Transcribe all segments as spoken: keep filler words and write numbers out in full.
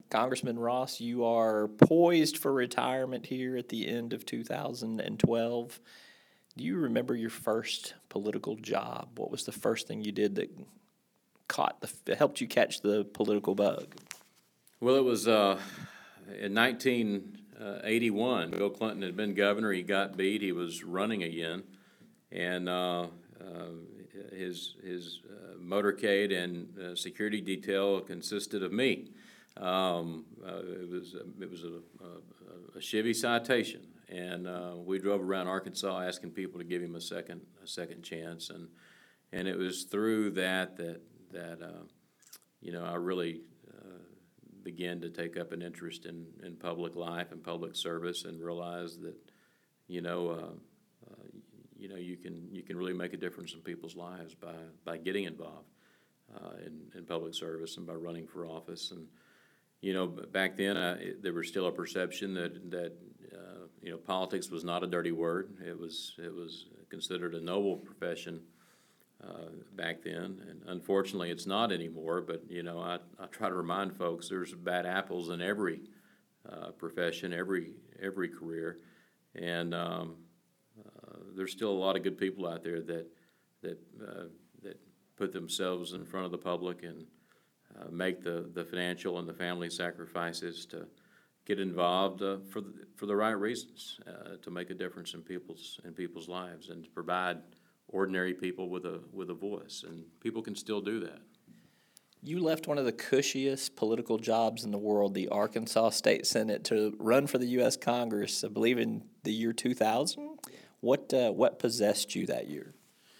Congressman Ross, you are poised for retirement here at the end of two thousand twelve. Do you remember your first political job? What was the first thing you did that caught the helped you catch the political bug? Well, it was uh, in nineteen eighty-one. Bill Clinton had been governor. He got beat. He was running again, and uh, uh, his his uh, motorcade and uh, security detail consisted of me. Um, uh, it was it was a, a, a Chevy Citation, and uh, we drove around Arkansas asking people to give him a second a second chance, and and it was through that that that uh, you know I really uh, began to take up an interest in, in public life and public service, and realized that you know uh, uh, you know you can you can really make a difference in people's lives by by getting involved uh, in in public service and by running for office. And You know, back then, uh, it, there was still a perception that that uh, you know politics was not a dirty word. It was it was considered a noble profession uh, back then, and unfortunately, it's not anymore. But you know, I, I try to remind folks there's bad apples in every uh, profession, every every career, and um, uh, there's still a lot of good people out there that that uh, that put themselves in front of the public and Uh, make the, the financial and the family sacrifices to get involved uh, for the, for the right reasons, uh, to make a difference in people's in people's lives and to provide ordinary people with a with a voice, and people can still do that. You left one of the cushiest political jobs in the world, the Arkansas State Senate, to run for the U S Congress, I believe in the year two thousand. What uh, what possessed you that year?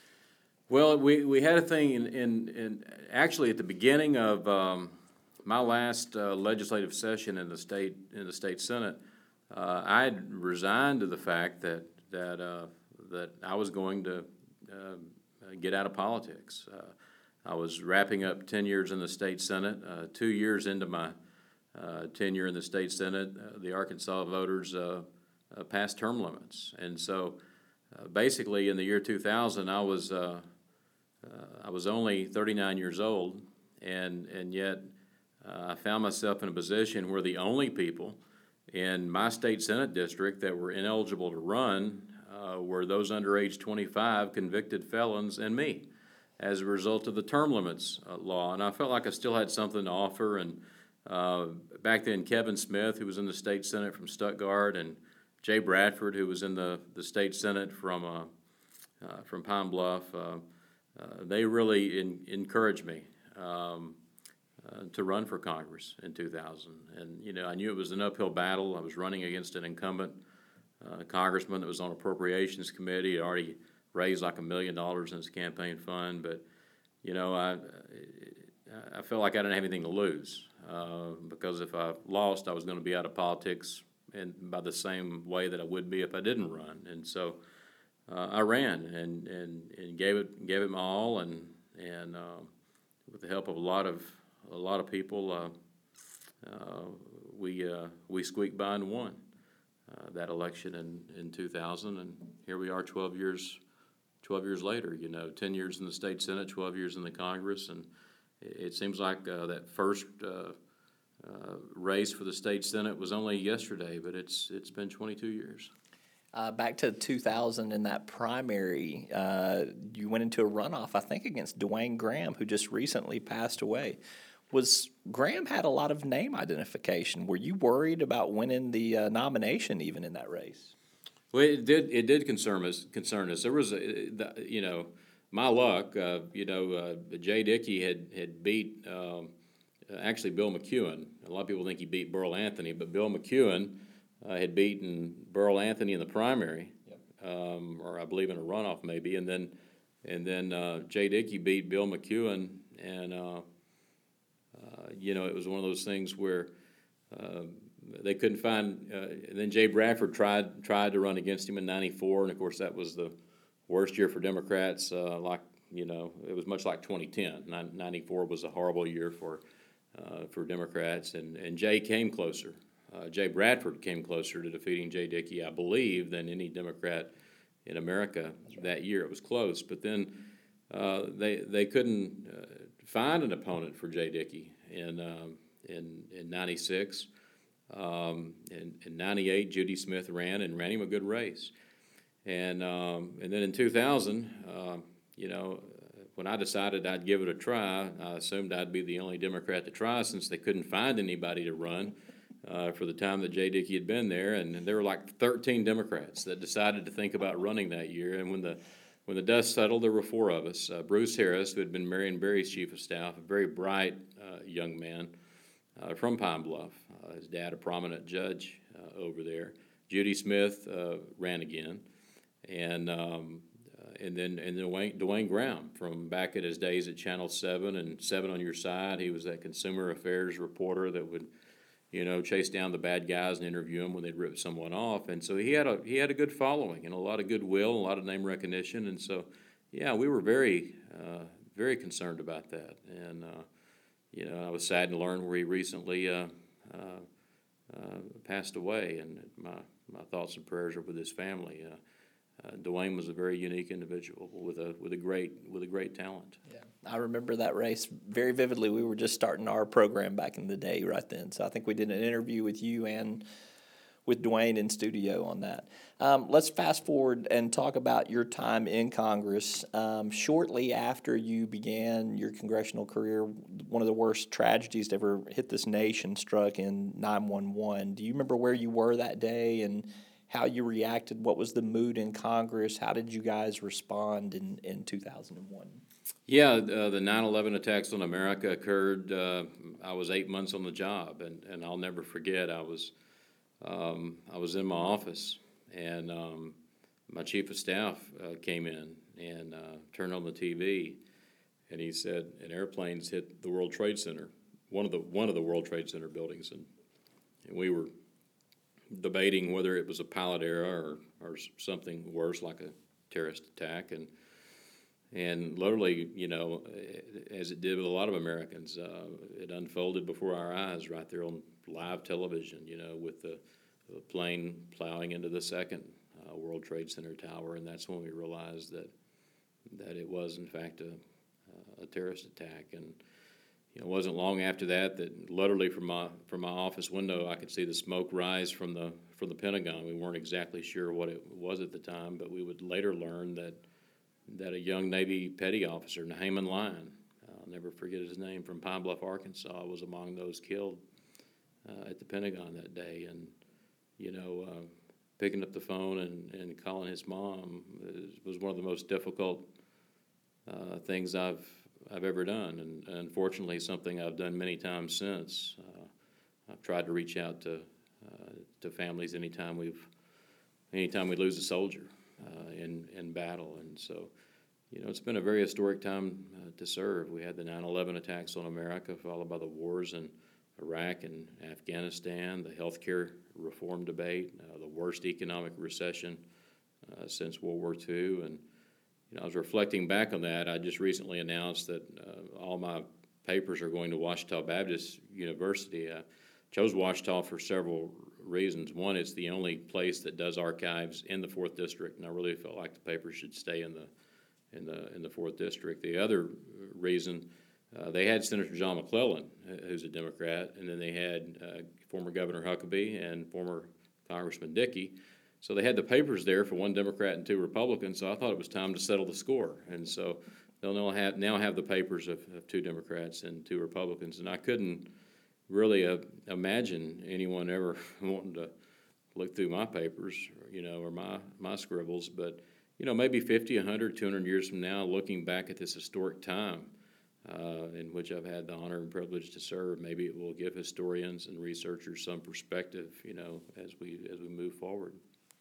Well, we, we had a thing in, in, in actually at the beginning of um, my last uh, legislative session in the state in the state Senate. Uh, I had resigned to the fact that that uh, that I was going to uh, get out of politics. Uh, I was wrapping up ten years in the state Senate. Uh, two years into my uh, tenure in the state Senate, uh, the Arkansas voters uh, uh, passed term limits, and so uh, basically in the year two thousand, I was. Uh, Uh, I was only thirty-nine years old, and and yet uh, I found myself in a position where the only people in my state Senate district that were ineligible to run uh, were those under age twenty-five, convicted felons, and me, as a result of the term limits uh, law. And I felt like I still had something to offer. And uh, back then, Kevin Smith, who was in the state Senate from Stuttgart, and Jay Bradford, who was in the, the state Senate from uh, uh, from Pine Bluff. Uh, Uh, they really in, encouraged me um, uh, to run for Congress in two thousand. And, you know, I knew it was an uphill battle. I was running against an incumbent uh, congressman that was on Appropriations Committee. He already raised like a million dollars in his campaign fund. But, you know, I, I felt like I didn't have anything to lose uh, because if I lost, I was going to be out of politics and by the same way that I would be if I didn't run. And so Uh, I ran and, and, and gave it gave it my all, and and uh, with the help of a lot of a lot of people, uh, uh, we uh, we squeaked by and won uh, that election in, in two thousand, and here we are twelve years twelve years later. You know, ten years in the state Senate, twelve years in the Congress, and it, it seems like uh, that first uh, uh, race for the state Senate was only yesterday, but it's it's been twenty-two years. Uh, back to two thousand in that primary, uh, you went into a runoff, I think, against Dwayne Graham, who just recently passed away. Was Graham had a lot of name identification. Were you worried about winning the uh, nomination even in that race? Well, it did. It did concern us. Concern us. There was, a, you know, my luck. Uh, you know, uh, Jay Dickey had had beat um, actually Bill McEwen. A lot of people think he beat Burl Anthony, but Bill McEwen Uh, had beaten Burl Anthony in the primary, yep. um, or I believe in a runoff maybe, and then and then uh, Jay Dickey beat Bill McEwen, and uh, uh, you know it was one of those things where uh, they couldn't find. Uh, and then Jay Bradford tried tried to run against him in ninety-four, and of course that was the worst year for Democrats. Uh, like you know, it was much like twenty ten. ninety-four was a horrible year for uh, for Democrats, and and Jay came closer. Uh, Jay Bradford came closer to defeating Jay Dickey, I believe, than any Democrat in America right. that year. It was close, but then uh, they they couldn't uh, find an opponent for Jay Dickey, and um, in, in ninety-six. Um, in, in ninety-eight, Judy Smith ran and ran him a good race. And, um, and then in two thousand, uh, you know, when I decided I'd give it a try, I assumed I'd be the only Democrat to try since they couldn't find anybody to run uh, for the time that Jay Dickey had been there. And, and there were like thirteen Democrats that decided to think about running that year. And when the when the dust settled, there were four of us. Uh, Bruce Harris, who had been Marion Barry's chief of staff, a very bright uh, young man uh, from Pine Bluff. Uh, his dad, a prominent judge uh, over there. Judy Smith uh, ran again. And um, uh, and then and then Dwayne, Dwayne Graham from back at his days at Channel seven and Seven on Your Side. He was that consumer affairs reporter that would, you know, chase down the bad guys and interview them when they'd rip someone off. And so he had a he had a good following and a lot of goodwill, a lot of name recognition. And so, yeah, we were very uh, very concerned about that. And uh, you know, I was sad to learn where he recently uh, uh, uh, passed away. And my my thoughts and prayers are with his family. Uh, Uh, Dwayne was a very unique individual with a with a great with a great talent. Yeah, I remember that race very vividly. We were just starting our program back in the day right then, so I think we did an interview with you and with Dwayne in studio on that. Um, let's fast forward and talk about your time in Congress. Um, shortly after you began your congressional career, one of the worst tragedies to ever hit this nation struck in nine one one. Do you remember where you were that day and how you reacted? What was the mood in Congress? How did you guys respond in, in two thousand one? Yeah, uh, the nine eleven attacks on America occurred. Uh, I was eight months on the job, and, and I'll never forget. I was um, I was in my office, and um, my chief of staff uh, came in and uh, turned on the T V, and he said, "An airplane's hit the World Trade Center, one of the one of the World Trade Center buildings," and and we were debating whether it was a pilot error or, or something worse like a terrorist attack. And and literally, you know, as it did with a lot of Americans, uh, it unfolded before our eyes right there on live television, you know, with the, the plane plowing into the second uh, World Trade Center tower. And that's when we realized that that it was, in fact, a, a terrorist attack. And You know, it wasn't long after that that literally from my from my office window I could see the smoke rise from the from the Pentagon. We weren't exactly sure what it was at the time, but we would later learn that that a young Navy petty officer, Naaman Lyon, I'll never forget his name, from Pine Bluff, Arkansas, was among those killed uh, at the Pentagon that day. And you know, uh, picking up the phone and, and calling his mom was one of the most difficult uh, things I've I've ever done, and, and unfortunately something I've done many times since. Uh, I've tried to reach out to uh, to families anytime we've anytime we lose a soldier uh, in in battle, and so you know it's been a very historic time uh, to serve. We had the nine eleven attacks on America, followed by the wars in Iraq and Afghanistan, the healthcare reform debate, uh, the worst economic recession uh, since World War Two, and You know, I was reflecting back on that. I just recently announced that uh, all my papers are going to Ouachita Baptist University. I chose Ouachita for several reasons. One, it's the only place that does archives in the fourth District, and I really felt like the papers should stay in the in the in the fourth District. The other reason, uh, they had Senator John McClellan, who's a Democrat, and then they had uh, former Governor Huckabee and former Congressman Dickey. So they had the papers there for one Democrat and two Republicans, so I thought it was time to settle the score. And so they'll now have, now have the papers of, of two Democrats and two Republicans. And I couldn't really uh, imagine anyone ever wanting to look through my papers, you know, or my, my scribbles. But, you know, maybe fifty, one hundred, two hundred years from now, looking back at this historic time uh, in which I've had the honor and privilege to serve, maybe it will give historians and researchers some perspective, you know, as we as we move forward.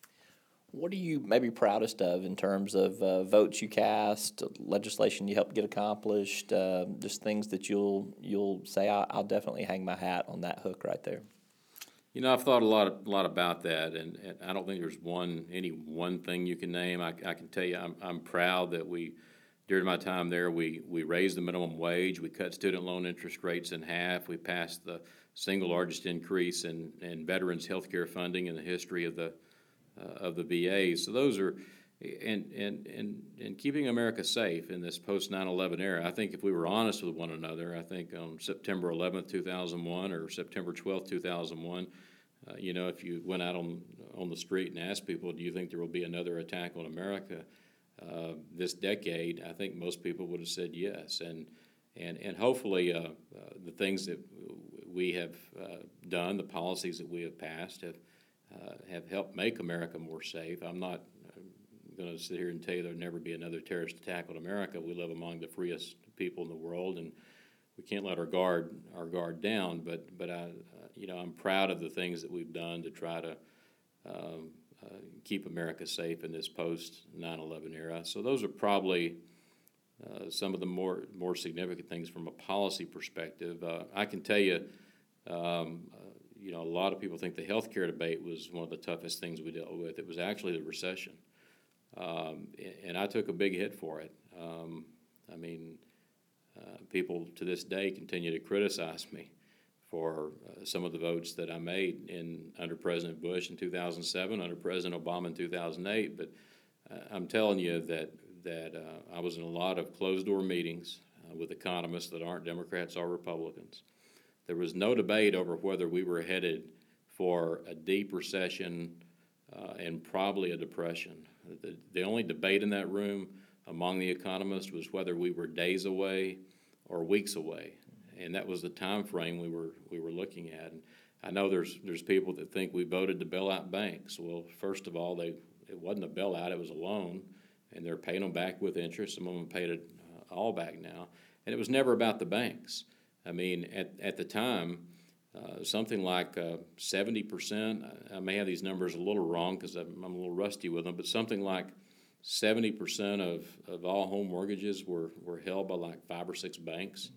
What are you maybe proudest of in terms of uh, votes you cast, legislation you helped get accomplished, uh, just things that you'll you'll say, I'll, I'll definitely hang my hat on that hook right there? You know, I've thought a lot, a lot about that, and, and I don't think there's one any one thing you can name. I, I can tell you, I'm I'm proud that we, during my time there, we we raised the minimum wage, we cut student loan interest rates in half, we passed the single largest increase in in veterans health care funding in the history of the. Uh, of the V A. So those are, and, and, and, and keeping America safe in this post nine eleven era. I think if we were honest with one another, I think on September eleventh, two thousand one, or September twelfth, two thousand one, uh, you know, if you went out on, on the street and asked people, do you think there will be another attack on America uh, this decade, I think most people would have said yes. And, and, and hopefully uh, uh, the things that we have uh, done, the policies that we have passed have, uh, have helped make America more safe. I'm not going to sit here and tell you there'll never be another terrorist attack on America. We live among the freest people in the world, and we can't let our guard our guard down. But but I, uh, you know, I'm proud of the things that we've done to try to um, uh, keep America safe in this post nine eleven era. So those are probably uh, some of the more more significant things from a policy perspective. Uh, I can tell you. Um, uh, you know, a lot of people think the health care debate was one of the toughest things we dealt with. It was actually the recession. Um, and I took a big hit for it. Um, I mean, uh, people to this day continue to criticize me for uh, some of the votes that I made in under President Bush in two thousand seven, under President Obama in two thousand eight. But uh, I'm telling you that that uh, I was in a lot of closed-door meetings uh, with economists that aren't Democrats or Republicans. There was no debate over whether we were headed for a deep recession uh, and probably a depression. The, the only debate in that room among the economists was whether we were days away or weeks away, and that was the time frame we were we were looking at. And I know there's there's people that think we voted to bail out banks. Well, first of all, they it wasn't a bailout; it was a loan, and they're paying them back with interest. Some of them paid it uh, all back now, and it was never about the banks. I mean, at at the time. Uh, something like uh, seventy percent, I may have these numbers a little wrong because I'm, I'm a little rusty with them, but something like seventy percent of, of all home mortgages were, were held by like five or six banks.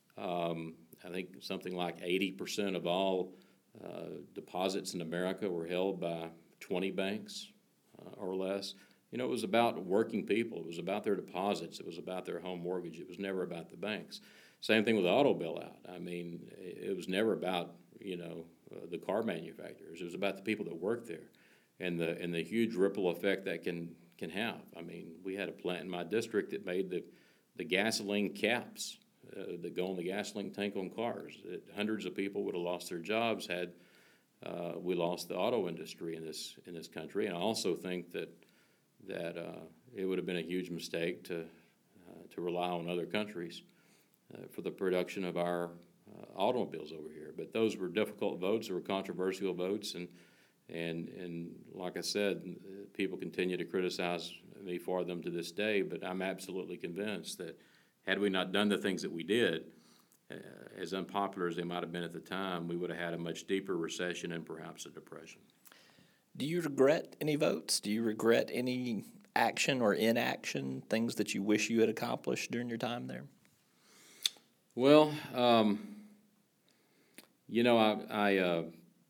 Um, I think something like eighty percent of all uh, deposits in America were held by twenty banks uh, or less. You know, it was about working people. It was about their deposits. It was about their home mortgage. It was never about the banks. Same thing with the auto bailout. I mean, it was never about, you know, uh, the car manufacturers. It was about the people that work there and the and the huge ripple effect that can can have. I mean, we had a plant in my district that made the, the gasoline caps uh, that go on the gasoline tank on cars. It, hundreds of people would have lost their jobs had uh, we lost the auto industry in this in this country. And I also think that that uh, it would have been a huge mistake to uh, to rely on other countries Uh, for the production of our uh, automobiles over here. But those were difficult votes. They were controversial votes. And, and, and like I said, uh, people continue to criticize me for them to this day. But I'm absolutely convinced that had we not done the things that we did, uh, as unpopular as they might have been at the time, we would have had a much deeper recession and perhaps a depression. Do you regret any votes? Do you regret any action or inaction, things that you wish you had accomplished during your time there? Well, um, you know, I I, uh,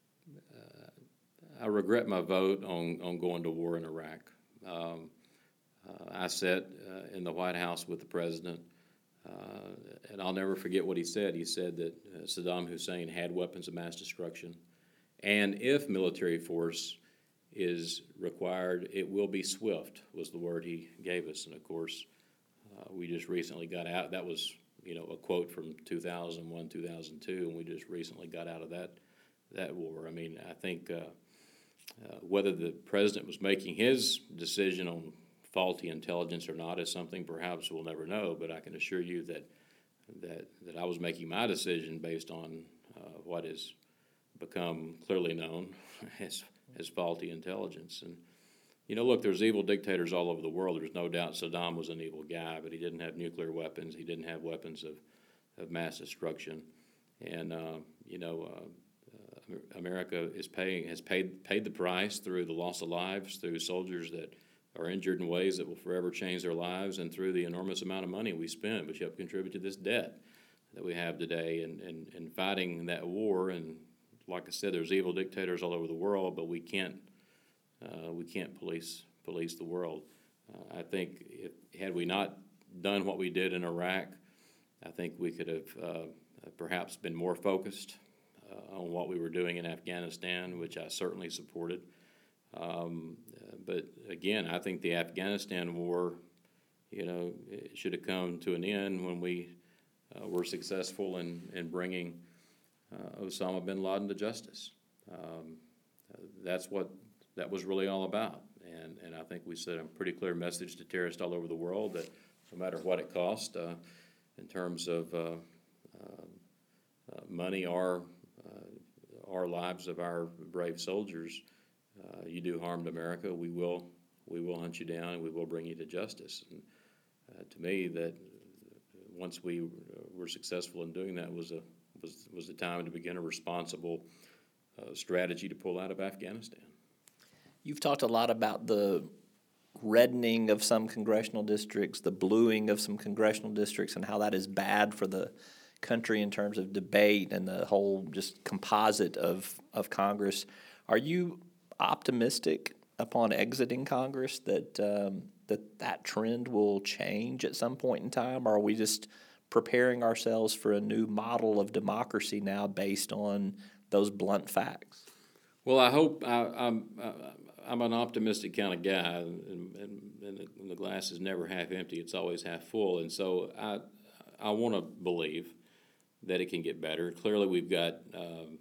uh, I regret my vote on, on going to war in Iraq. Um, uh, I sat uh, in the White House with the president, uh, and I'll never forget what he said. He said that uh, Saddam Hussein had weapons of mass destruction, and if military force is required, it will be swift, was the word he gave us. And, of course, uh, we just recently got out. That was you know, a quote from two thousand one, two thousand two, and we just recently got out of that that war. I mean, I think uh, uh, whether the president was making his decision on faulty intelligence or not is something perhaps we'll never know, but I can assure you that that, that I was making my decision based on uh, what has become clearly known as, as faulty intelligence. And You know, look, there's evil dictators all over the world. There's no doubt Saddam was an evil guy, but he didn't have nuclear weapons. He didn't have weapons of, of mass destruction. And, uh, you know, uh, uh, America is paying, has paid, paid the price through the loss of lives, through soldiers that are injured in ways that will forever change their lives, and through the enormous amount of money we spend, which help contribute to this debt that we have today, and, and, and fighting that war. And like I said, there's evil dictators all over the world, but we can't Uh, we can't police police the world. Uh, I think if, had we not done what we did in Iraq, I think we could have uh, perhaps been more focused uh, on what we were doing in Afghanistan, which I certainly supported. Um, uh, but again, I think the Afghanistan war, you know, it should have come to an end when we uh, were successful in, in bringing uh, Osama bin Laden to justice. Um, uh, that's what that was really all about. And, and I think we sent a pretty clear message to terrorists all over the world that no matter what it cost uh, in terms of uh, uh, uh, money or uh, our lives of our brave soldiers, uh, you do harm to America, we will we will hunt you down and we will bring you to justice. And uh, to me, that once we were successful in doing that was a was was the time to begin a responsible uh, strategy to pull out of Afghanistan. You've talked a lot about the reddening of some congressional districts, the bluing of some congressional districts, and how that is bad for the country in terms of debate and the whole just composite of, of Congress. Are you optimistic upon exiting Congress that um, that that trend will change at some point in time, or are we just preparing ourselves for a new model of democracy now based on those blunt facts? Well, I hope I, I'm I, I'm an optimistic kind of guy, and, and, and, the, and the glass is never half empty; it's always half full. And so I I want to believe that it can get better. Clearly, we've got um,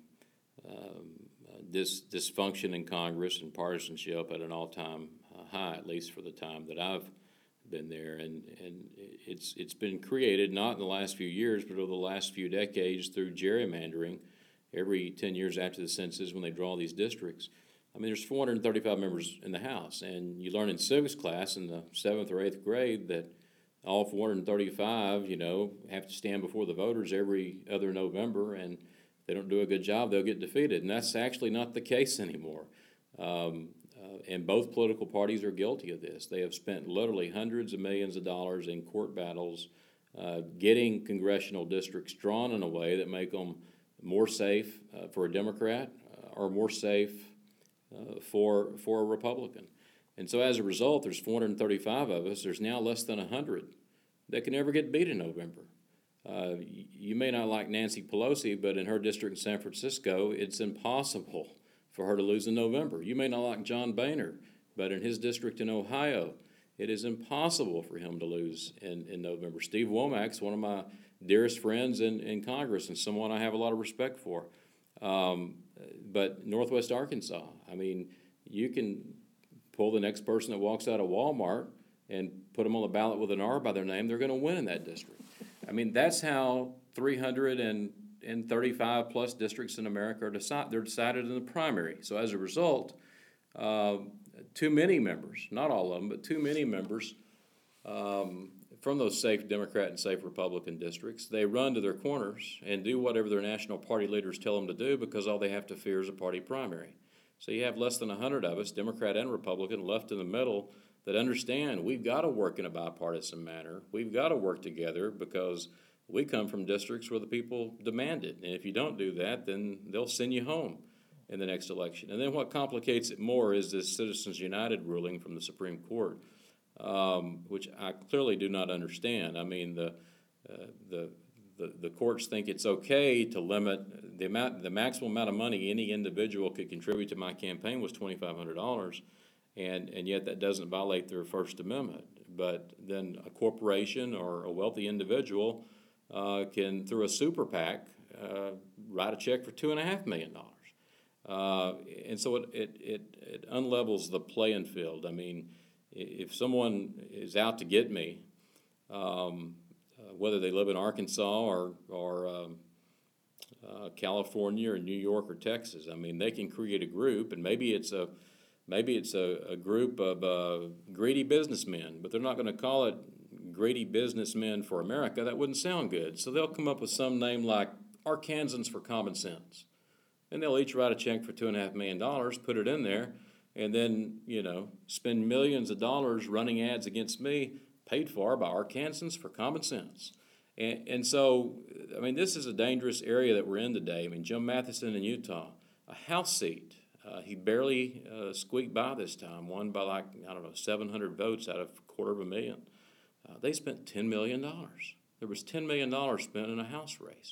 um, this dysfunction in Congress and partisanship at an all-time uh, high, at least for the time that I've been there. And, and it's it's been created not in the last few years, but over the last few decades through gerrymandering. Every ten years after the census, when they draw these districts, I mean, there's four hundred thirty-five members in the House, and you learn in civics class in the seventh or eighth grade that all four hundred thirty-five, you know, have to stand before the voters every other November, and if they don't do a good job, they'll get defeated. And that's actually not the case anymore. Um, uh, and both political parties are guilty of this. They have spent literally hundreds of millions of dollars in court battles, uh, getting congressional districts drawn in a way that make them more safe uh, for a Democrat uh, or more safe uh, for for a Republican. And so as a result, there's four hundred thirty-five of us. There's now less than one hundred that can never get beat in November. Uh, you may not like Nancy Pelosi, but in her district in San Francisco, it's impossible for her to lose in November. You may not like John Boehner, but in his district in Ohio, it is impossible for him to lose in, in November. Steve Womack's one of my dearest friends in, in Congress and someone I have a lot of respect for. Um, but Northwest Arkansas, I mean, you can pull the next person that walks out of Walmart and put them on the ballot with an R by their name, they're going to win in that district. I mean, that's how three hundred thirty-five plus districts in America are decided. They're decided in the primary. So as a result, uh, too many members, not all of them, but too many members um, from those safe Democrat and safe Republican districts, they run to their corners and do whatever their national party leaders tell them to do because all they have to fear is a party primary. So you have less than one hundred of us, Democrat and Republican, left in the middle that understand we've got to work in a bipartisan manner. We've got to work together because we come from districts where the people demand it. And if you don't do that, then they'll send you home in the next election. And then what complicates it more is this Citizens United ruling from the Supreme Court, um, which I clearly do not understand. I mean, the, uh, the the the courts think it's okay to limit the amount, the maximum amount of money any individual could contribute to my campaign was twenty-five hundred dollars, and and yet that doesn't violate their First Amendment. But then a corporation or a wealthy individual uh, can, through a super PAC, uh, write a check for two and a half million dollars. Uh, and so it, it, it, it unlevels the playing field. I mean, if someone is out to get me, um, uh, whether they live in Arkansas or, or um, uh, California or New York or Texas, I mean, they can create a group, and maybe it's a maybe it's a, a group of uh, greedy businessmen, but they're not going to call it Greedy Businessmen for America. That wouldn't sound good. So they'll come up with some name like Arkansans for Common Sense. And they'll each write a check for two and a half million dollars, put it in there, and then, you know, spend millions of dollars running ads against me, paid for by Arkansans for Common Sense. And, and so, I mean, this is a dangerous area that we're in today. I mean, Jim Matheson in Utah, a House seat. Uh, he barely uh, squeaked by this time, won by like, I don't know, seven hundred votes out of a quarter of a million. Uh, they spent ten million dollars. There was ten million dollars spent in a House race.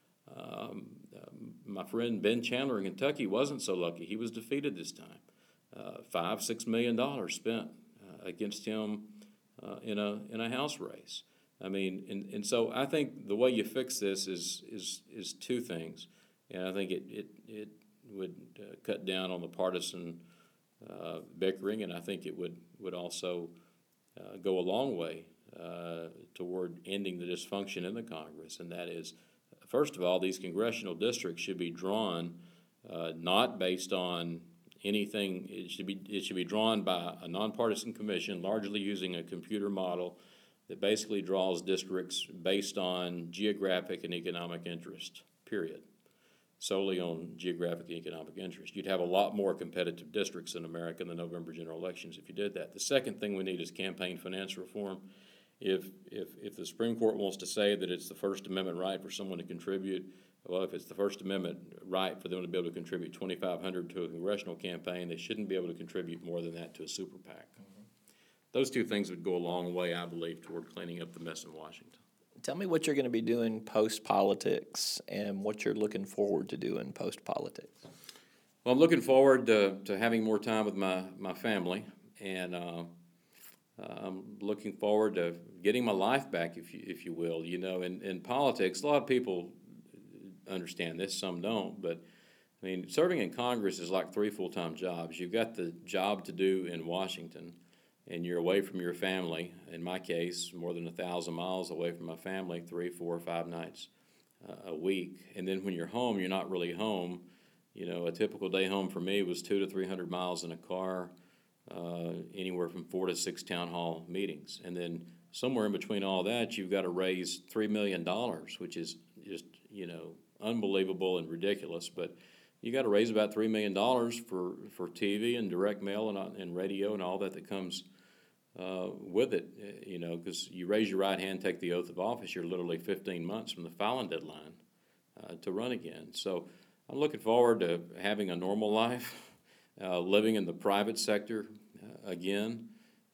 Um, uh, my friend Ben Chandler in Kentucky wasn't so lucky. He was defeated this time. uh, five, six million dollars spent uh, against him uh, in a in a House race. I mean, and, and so I think the way you fix this is is is two things, and I think it it it would uh, cut down on the partisan uh, bickering, and I think it would would also uh, go a long way uh, toward ending the dysfunction in the Congress, and that is, first of all, these congressional districts should be drawn uh, not based on anything. It should be it should be drawn by a nonpartisan commission, largely using a computer model that basically draws districts based on geographic and economic interest, period. Solely on geographic and economic interest. You'd have a lot more competitive districts in America in the November general elections if you did that. The second thing we need is campaign finance reform. If, if, if the Supreme Court wants to say that it's the First Amendment right for someone to contribute, well, if it's the First Amendment right for them to be able to contribute twenty-five hundred dollars to a congressional campaign, they shouldn't be able to contribute more than that to a super PAC. Mm-hmm. Those two things would go a long way, I believe, toward cleaning up the mess in Washington. Tell me what you're going to be doing post-politics and what you're looking forward to doing post-politics. Well, I'm looking forward to, to having more time with my, my family, and uh, I'm looking forward to getting my life back, if you, if you will. You know, in, in politics, a lot of people understand this, some don't, but I mean, serving in Congress is like three full-time jobs. You've got the job to do in Washington, and you're away from your family, in my case, more than a thousand miles away from my family, three, four, five nights uh, a week. And then when you're home, you're not really home. You know, a typical day home for me was two to three hundred miles in a car, uh, anywhere from four to six town hall meetings. And then somewhere in between all that, you've got to raise three million dollars, which is just, you know, unbelievable and ridiculous. But you got to raise about three million dollars for, for T V and direct mail and, and radio and all that that comes uh, with it, you know, because you raise your right hand, take the oath of office, you're literally fifteen months from the filing deadline uh, to run again. So I'm looking forward to having a normal life, uh, living in the private sector uh, again.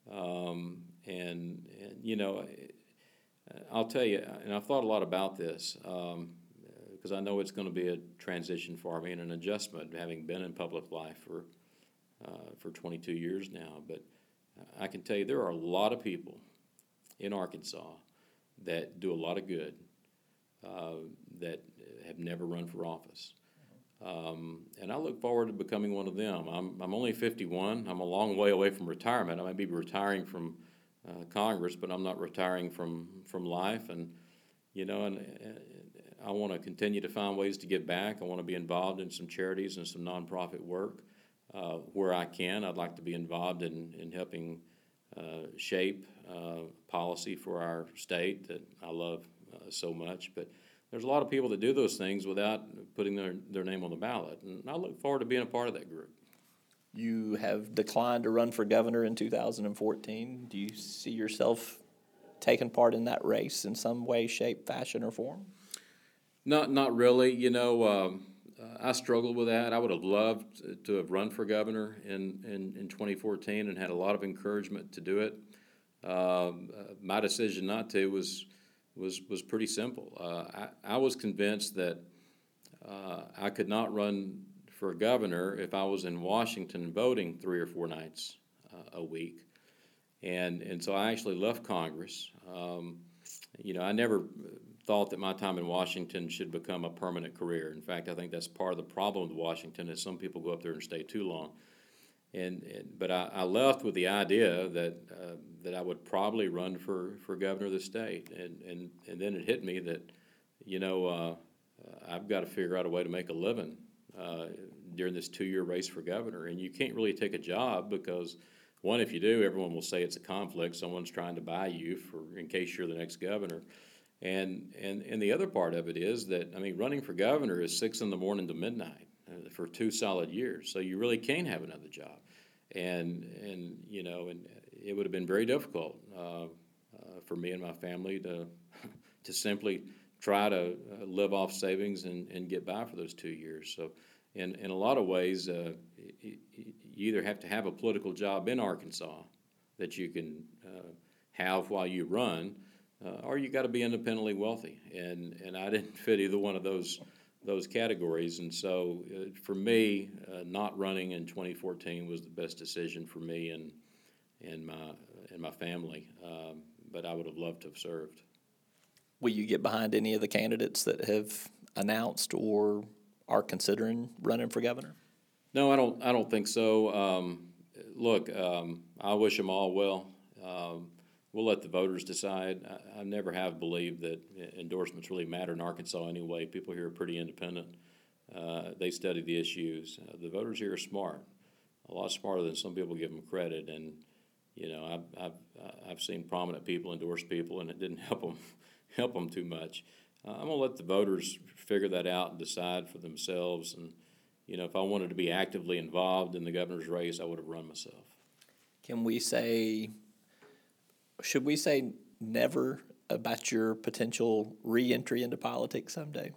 Um, and, and, you know, I'll tell you, and I've thought a lot about this, um, because I know it's going to be a transition for me and an adjustment, having been in public life for uh, for twenty-two years now. But I can tell you there are a lot of people in Arkansas that do a lot of good uh, that have never run for office. Um, and I look forward to becoming one of them. I'm, I'm only fifty-one. I'm a long way away from retirement. I might be retiring from uh, Congress, but I'm not retiring from, from life. And, you know, and uh, I want to continue to find ways to give back. I want to be involved in some charities and some nonprofit work. Uh, where I can, I'd like to be involved in, in helping uh, shape uh, policy for our state that I love uh, so much. But there's a lot of people that do those things without putting their, their name on the ballot. And I look forward to being a part of that group. You have declined to run for governor in two thousand fourteen. Do you see yourself taking part in that race in some way, shape, fashion, or form? Not, not really. You know, um, Uh, I struggled with that. I would have loved to have run for governor in, in, in twenty fourteen and had a lot of encouragement to do it. Um, uh, my decision not to was was was pretty simple. Uh, I, I was convinced that uh, I could not run for governor if I was in Washington voting three or four nights uh, a week. And, and so I actually left Congress. Um, you know, I never thought that my time in Washington should become a permanent career. In fact, I think that's part of the problem with Washington is some people go up there and stay too long. And, and but I, I left with the idea that uh, that I would probably run for, for governor of the state. And, and, and then it hit me that, you know, uh, I've got to figure out a way to make a living uh, during this two-year race for governor. And you can't really take a job because, one, if you do, everyone will say it's a conflict. Someone's trying to buy you for in case you're the next governor. And, and and the other part of it is that, I mean, running for governor is six in the morning to midnight uh, for two solid years. So you really can't have another job. And, and you know, and it would have been very difficult uh, uh, for me and my family to to simply try to uh, live off savings and, and get by for those two years. So in, in a lot of ways, uh, you either have to have a political job in Arkansas that you can uh, have while you run, Uh, or you got to be independently wealthy, and and I didn't fit either one of those those categories. And so, uh, for me, uh, not running in twenty fourteen was the best decision for me and, and my, and my family. Um, but I would have loved to have served. Will you get behind any of the candidates that have announced or are considering running for governor? No, I don't, I don't think so. Um, look, um, I wish them all well. Um, we'll let the voters decide. I, I never have believed that endorsements really matter in Arkansas anyway. People here are pretty independent. Uh, they study the issues. Uh, the voters here are smart, a lot smarter than some people give them credit. And, you know, I've, I've, I've seen prominent people endorse people, and it didn't help them, help them too much. Uh, I'm going to let the voters figure that out and decide for themselves. And, you know, if I wanted to be actively involved in the governor's race, I would have run myself. Can we say, should we say never about your potential re-entry into politics someday?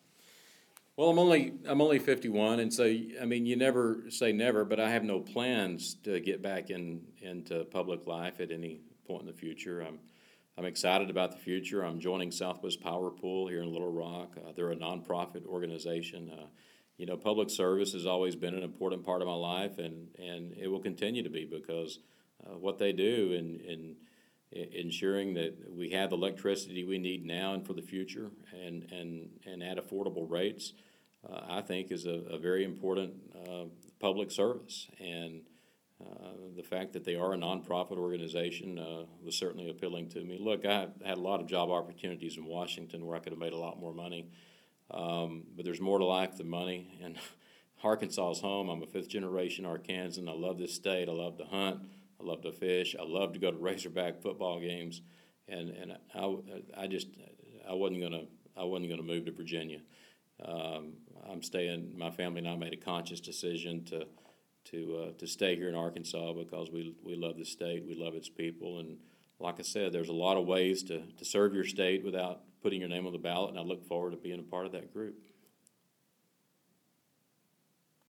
Well, I'm only I'm only fifty-one, and so I mean, you never say never, but I have no plans to get back in into public life at any point in the future. I'm I'm excited about the future. I'm joining Southwest Power Pool here in Little Rock. Uh, they're a nonprofit organization. Uh, you know, public service has always been an important part of my life, and, and it will continue to be because uh, what they do in, in ensuring that we have the electricity we need now and for the future and, and, and at affordable rates, uh, I think is a, a very important uh, public service. And uh, the fact that they are a nonprofit organization uh, was certainly appealing to me. Look, I had a lot of job opportunities in Washington where I could have made a lot more money, um, but there's more to life than money. And Arkansas is home. I'm a fifth generation Arkansan. I love this state. I love to hunt. I love to fish. I love to go to Razorback football games, and and I, I just I wasn't gonna I wasn't gonna move to Virginia. Um, I'm staying. My family and I made a conscious decision to to uh, to stay here in Arkansas because we we love the state, we love its people, and like I said, there's a lot of ways to to serve your state without putting your name on the ballot, and I look forward to being a part of that group.